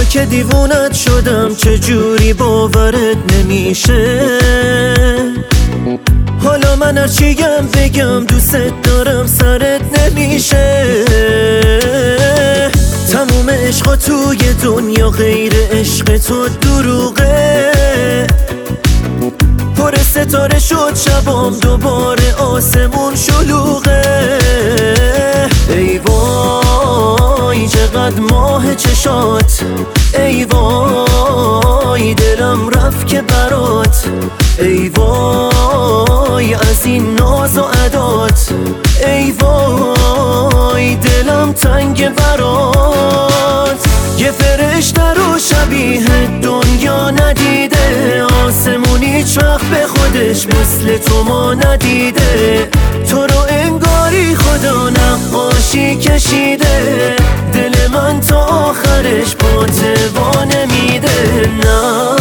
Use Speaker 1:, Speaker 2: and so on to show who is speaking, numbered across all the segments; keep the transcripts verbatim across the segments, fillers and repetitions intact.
Speaker 1: که دیوونت شدم چجوری باورت نمیشه. حالا من هرچیم بگم دوست دارم سرت نمیشه. تموم عشقا توی دنیا غیر عشق تو دروغه. پر ستاره شد شبام دوباره آسمون شلوغه. ای وای چقدر ماه چشات، ای وای دلم رفت که برات، ای وای از این ناز و عدات، ای وای دلم تنگ برات. یه فرشته رو شبیه دنیا ندیده، آسمون هیچ وقت به خودش مثل تو ما ندیده. تو رو انگاری خدا نقاشی کشیده، دل من تا آخرش با توا نمیده. نه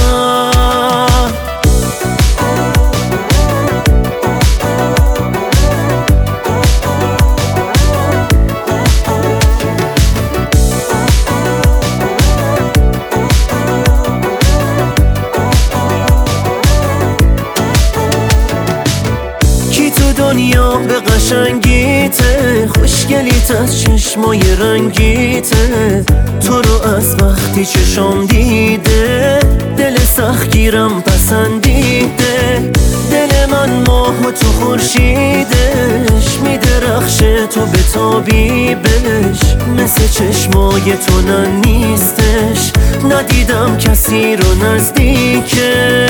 Speaker 1: دنیا به قشنگیته، خوشگلیت از چشمای رنگیته. تو رو از وقتی چشم دیده، دل سختگیرم پسندیده. دل من ماه و تو خورشیدش، میدرخشه تو به تابیبش. مثل چشمای تو نه نیستش، ندیدم کسی رو نزدیکش.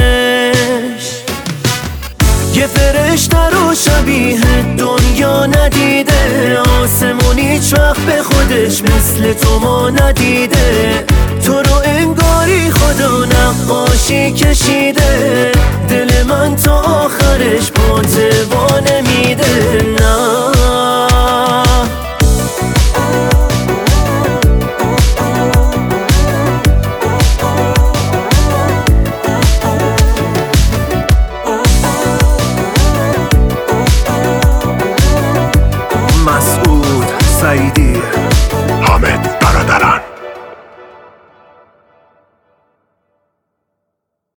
Speaker 1: یه فرشته رو شبیه دنیا ندیده، آسمون هیچ وقت به خودش مثل تو ما ندیده. تو رو انگاری خدا نقاشی کشیده، دل من تا آخرش با توا نمیده. نه
Speaker 2: مسعود سعیدی.